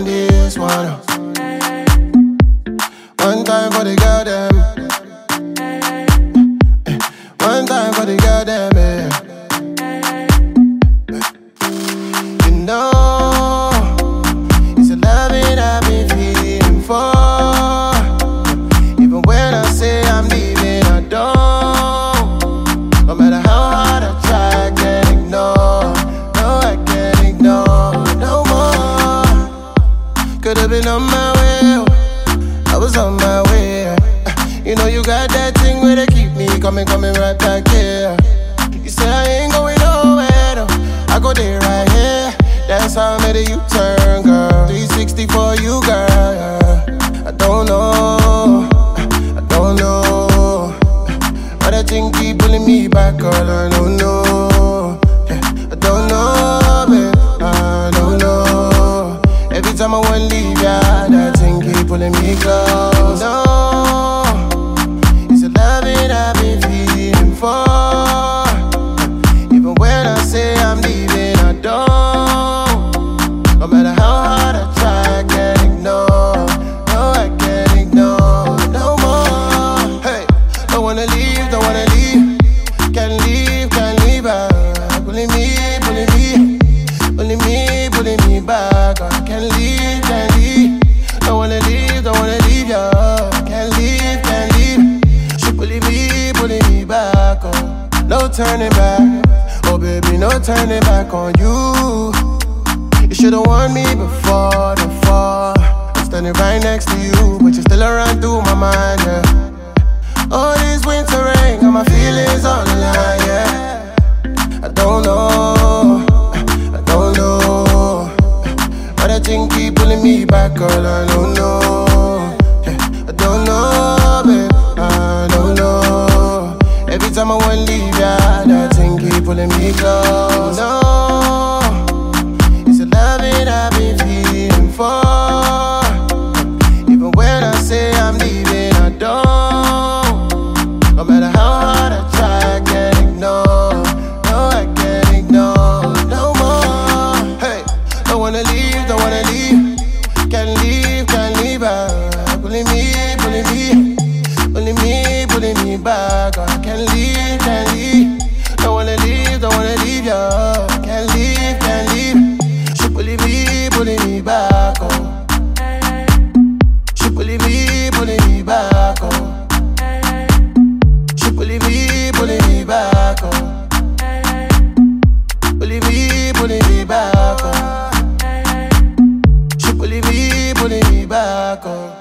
on this one. One time for the girl them. One time for the girl them, You know, it's a loving I've been feeling for. Even when I say I'm leaving, I don't. No matter how hard I try, I can't ignore. No, I can't ignore no more. Could've been on my way, I was on my way. You know you got that thing where they keep me coming right back here. You say I ain't going nowhere, no. I go there right here. That's how I made a U-turn, girl. 360 for you, girl. I don't know, but that thing keep pulling me back, girl. I don't know, I don't know, babe. I don't know. Every time I wanna leave, yeah, that thing keep pulling me close. No. I've been feeling for. Even when I say I'm leaving, I don't. No matter how hard I try, I can't ignore. No, I can't ignore no more. Hey, don't wanna leave, don't wanna leave. Can't leave back. Pulling me back. I can't leave, can't leave. Don't wanna leave, yeah. Can't leave. Pulling me back, oh. No turning back, oh baby, no turning back on you. You should've warned me before the fall. I'm standing right next to you, but you're still around through my mind, yeah. All this winter rain, got my feelings on the line, yeah. I don't know, but that thing keep pulling me back, girl, I don't know, yeah. I don't know, babe, I don't know. Every time I wanna leave, yeah, that thing keep pulling me close. No, it's a loving I've been feeling for. Even when I say I'm leaving, I don't. No matter how hard I try, I can't ignore. No, I can't ignore no more. Hey, don't wanna leave. Can't leave back. Pulling me back. I can't leave. Don't wanna leave, yeah. Can't leave. She pulling me back, oh. She pulling me back, oh. She pulling me back, oh. Pulling me back, oh. She pulling me back, oh.